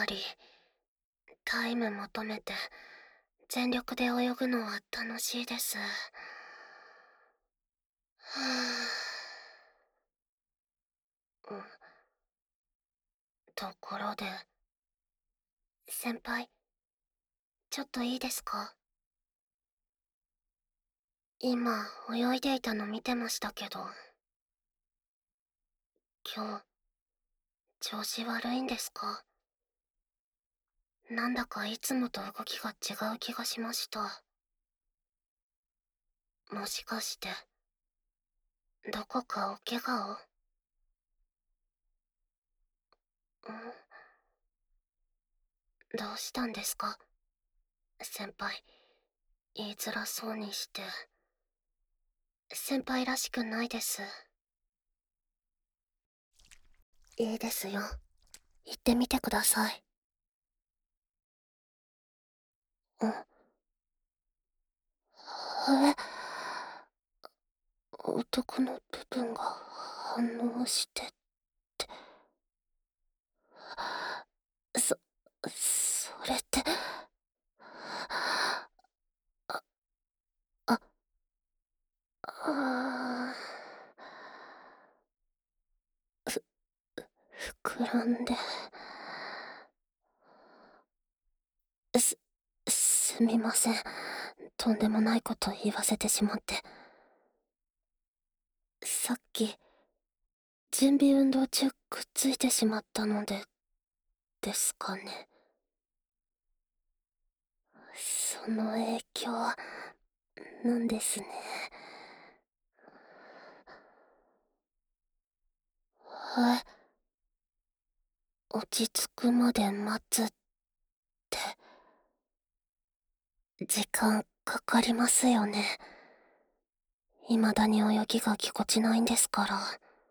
ぱりタイム求めて全力で泳ぐのは楽しいです。うん、ところで、先輩、ちょっといいですか？今、泳いでいたの見てましたけど、今日、調子悪いんですか？なんだかいつもと動きが違う気がしました。もしかして、どこかお怪我を？どうしたんですか？先輩、言いづらそうにして。先輩らしくないです。いいですよ。言ってみてください。うん。え、男の部分が反応してって。そ、それって、あ、あ、あ膨らんで、す、すみません。とんでもないこと言わせてしまって。さっき、準備運動中くっついてしまったので、ですかね。その影響なんですね。はい。落ち着くまで待つって、時間かかりますよね。未だに泳ぎがぎこちないんですから。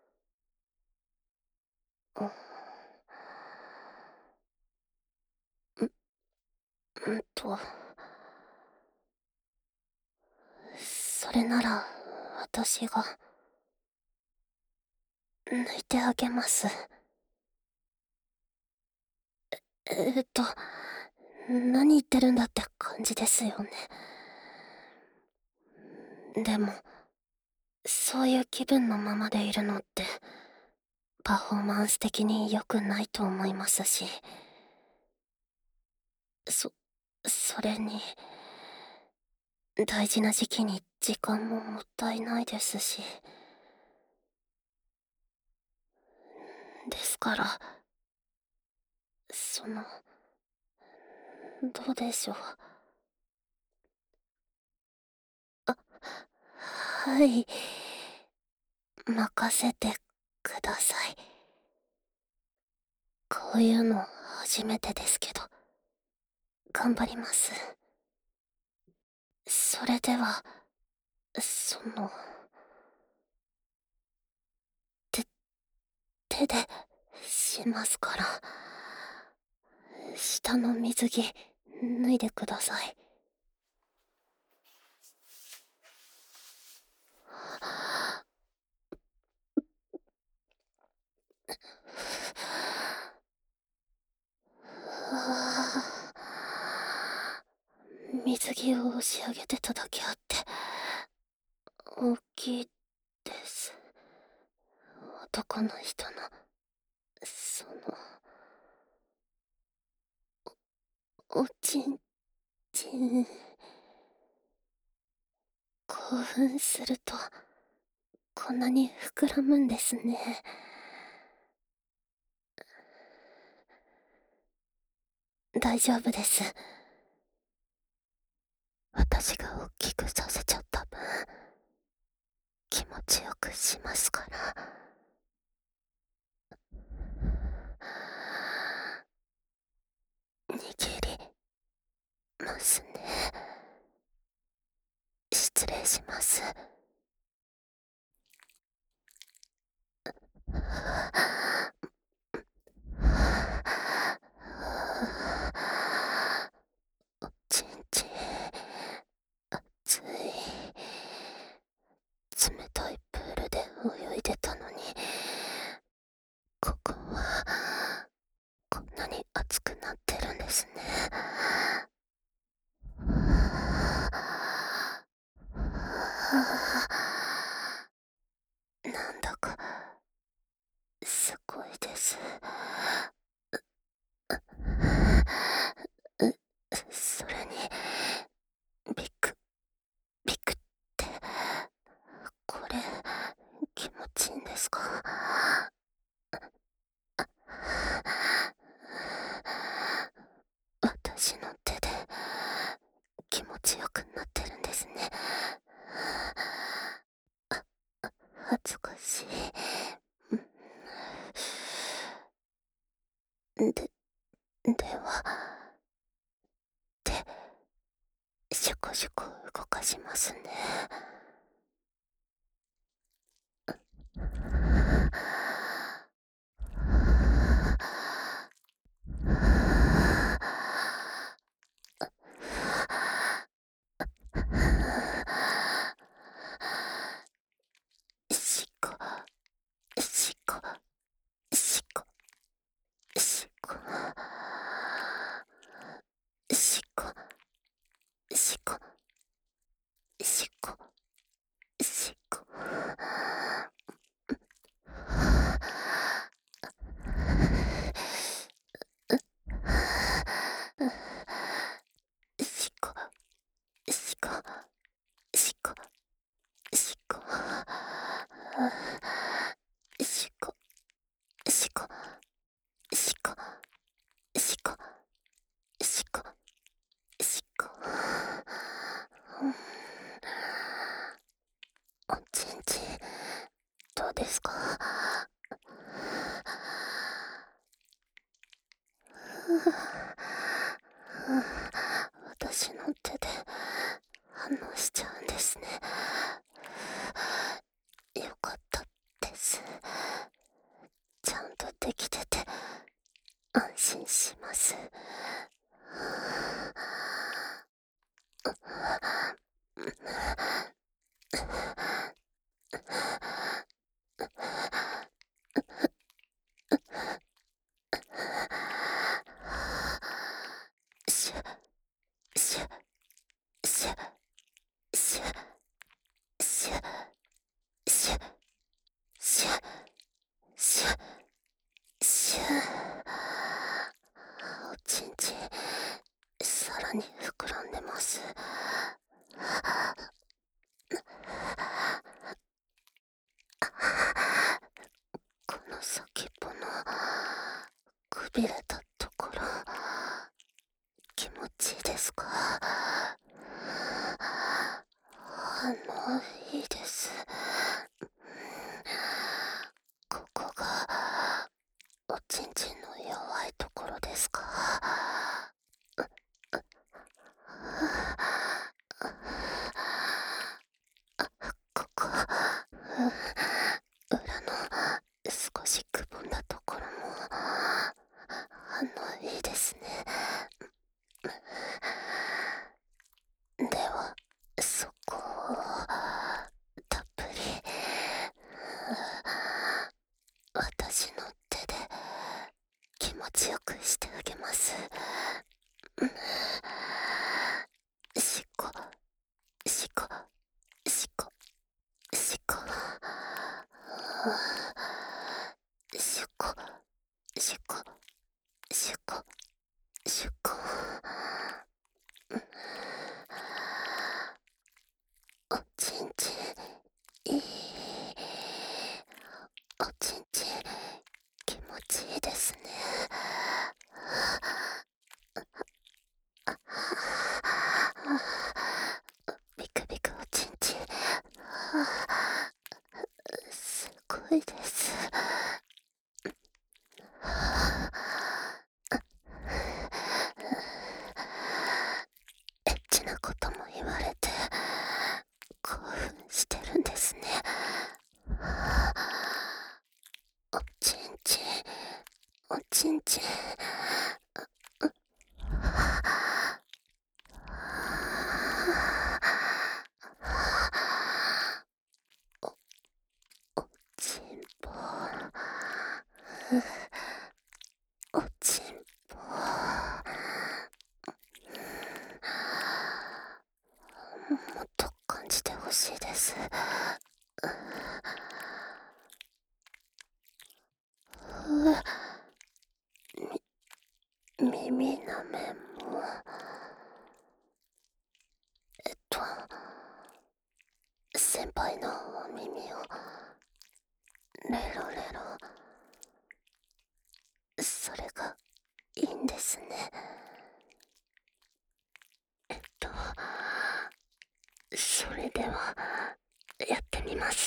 うん、うんと、それなら、私が、抜いてあげます。えっと、何言ってるんだって感じですよね。でも、そういう気分のままでいるのって、パフォーマンス的に良くないと思いますし、それに、大事な時期に時間ももったいないですし。ですから、どうでしょう。あ、はい。任せてください。こういうの初めてですけど、頑張ります。それでは、手、手でしますから、下の水着脱いでください。水着を押し上げてただけあって、大きいです。男の人の、おちんちん。興奮すると、こんなに膨らむんですね。大丈夫です。私が大きくさせちゃった分、気持ちよくしますから。握りますね。失礼します。おちんちん、熱い。冷たいプールで泳いでたのに、ここは、こんなに熱くなそれに、ビク、ビクって、これ、気持ちいいんですか？私の手で気持ちよくなってるんですね。恥ずかしい。では、シュコシュコ動かしますね。シコ、シコ、シコ、シコ、シコ、シコ、シコ、シコ。シコ、シコ、シコ、シコ、シコ、シコ、シコ、シコ、シコ、シコ。おちんちん、どうですか？私の手で反応しちゃうんですね。よかったです。ちゃんとできてて安心します。シュシュシュシュシュシュシュシュシュ。おちんちん、さらに膨らんでます。この先っぽのくびれたところ、気持ちいいですか？いいです。ここがおちんちんの弱いところですか？ここ、裏の少しくぼんだところもいいですね。では、そこをたっぷり私の手で気持ちよくしてあげます。しこ、しこ、しこ、しこ、しこ、しこ、しこ、しこ。おちんちん、いい。おちんちん、気持ちいいですね。ビクビクおちんちん、すごいです。エッチなことも言われて興奮してるんですね。おちんちん、おちんちん。おちんぽ、おちんぽ。もっと感じてほしいです。耳なめもではやってみます。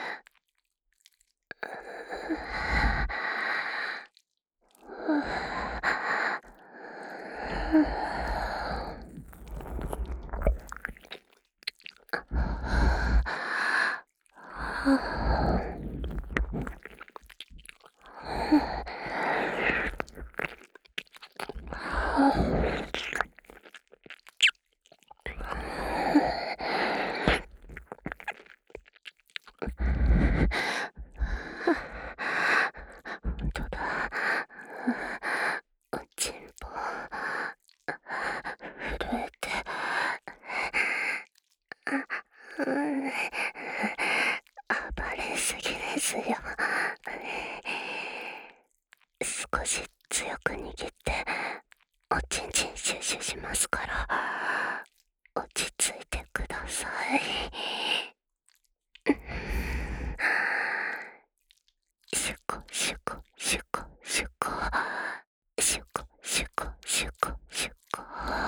本当だ。おちんぽ震えて、暴れすぎですよ。少し強く握っておちんちんシュシュしますから、落ち着いてください。シュコシュコシュコシュコシュコシュコシュコシュコ。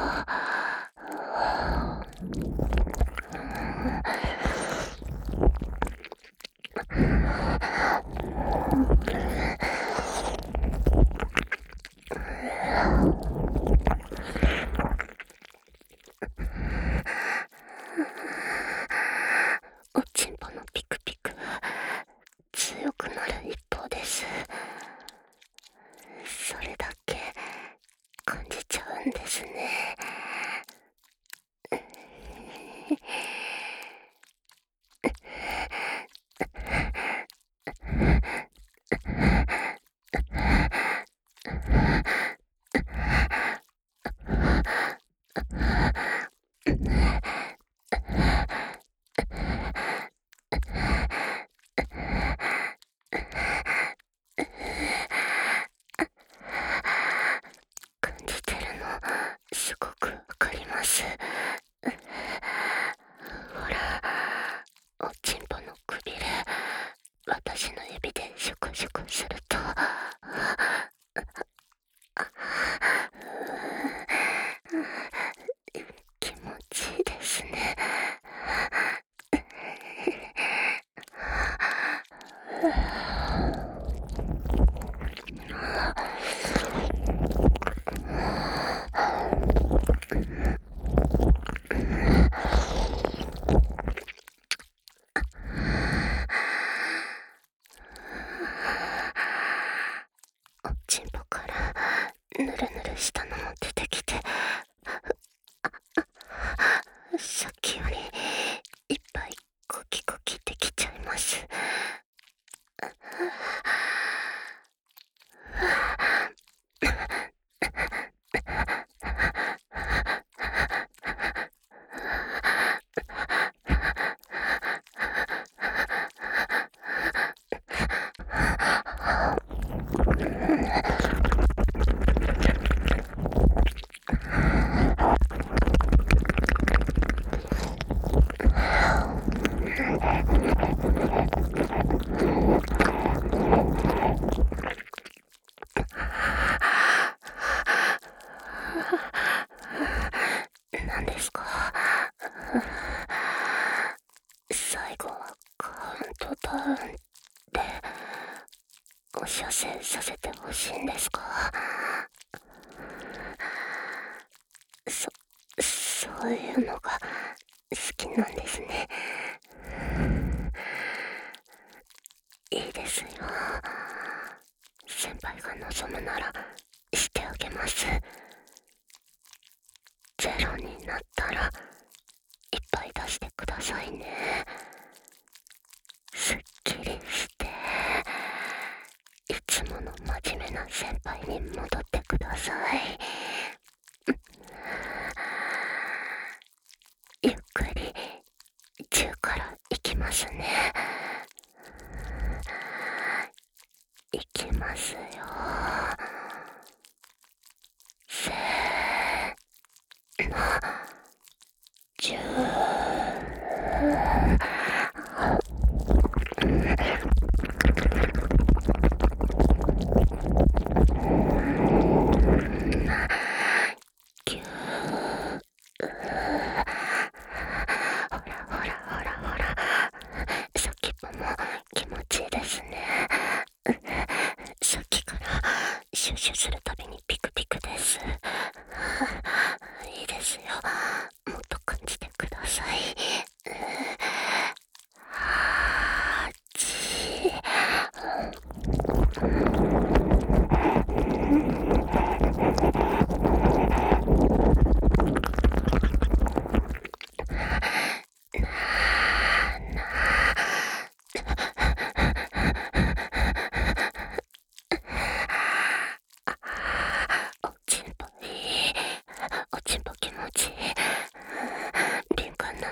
おちんぽのピクピク強くなる一方です。それだけ感じちゃうんですね。感じてるのすごくわかります。ほら、おちんぽのくびれ、私の指でシュクシュクすると気持ちいいですね。おちんぽからぬるぬるしたのも出てきて、さっきよりいっぱいコキコキできちゃいます。何ですか？最後はカウントダウンでお射精させてほしいんですか？そういうのが好きなんですね。いいですよ。先輩が望むならしてあげます。ゼロになったらいっぱい出してくださいね。すっきりしていつもの真面目な先輩に戻ってください。ゆっくり10からいきますね。いきますよ。せーの、10。9。ほらほら、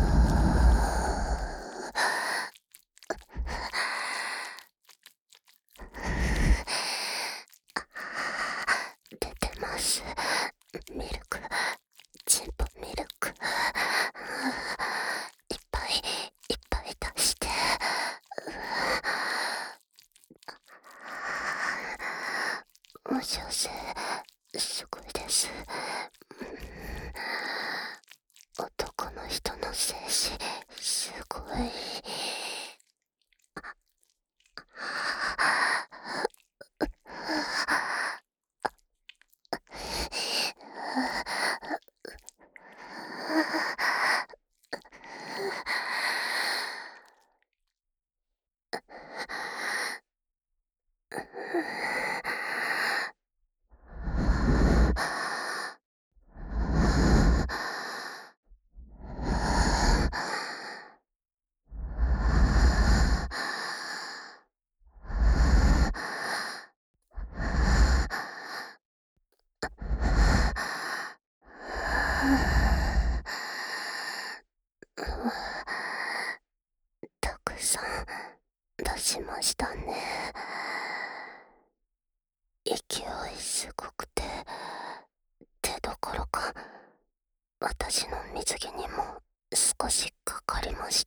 出てます。ミルク、チンポミルク。いっぱいいっぱい出して。もしかして、すごいです。男の人の精子、すごい。たくさん出しましたね。勢いすごくて、手どころか私の水着にも少しかかりました。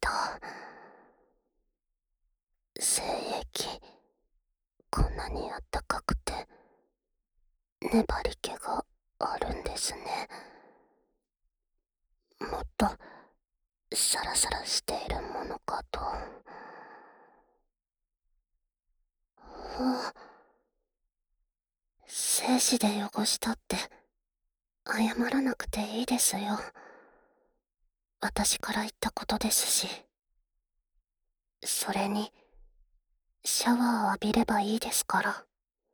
精液、こんなにあったかくて粘り気があるんですね。もっとサラサラしているものかと。精子で汚したって謝らなくていいですよ。私から言ったことですし。それにシャワー浴びればいいですから。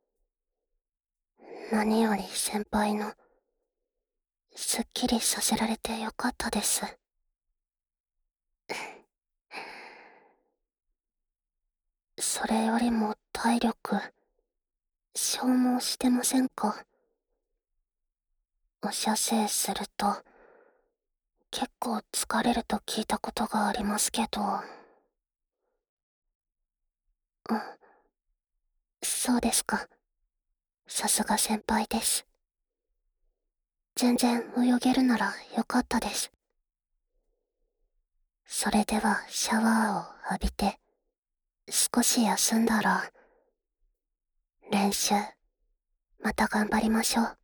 何より先輩のすっきりさせられてよかったです。 それよりも体力、消耗してませんか？お射精すると、結構疲れると聞いたことがありますけど。うん、そうですか。さすが先輩です。全然泳げるならよかったです。それではシャワーを浴びて、少し休んだら、練習、また頑張りましょう。